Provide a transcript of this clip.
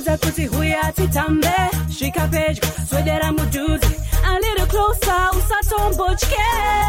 Ndakupeza kuti huya titambe. Shika pedyo, swedera muduze. A little closer, usatombochke.